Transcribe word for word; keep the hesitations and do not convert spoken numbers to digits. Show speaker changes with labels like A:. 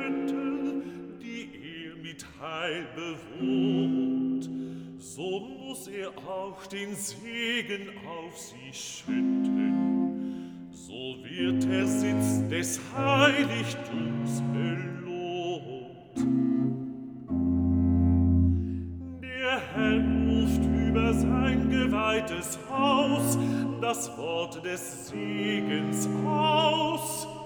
A: Stätte, die er mit Heil bewohnt, so muß er auch den Segen auf sie schütten, so wird der Sitz des Heiligtums belohnt. Der Herr ruft über sein geweihtes Haus das Wort des Segens aus.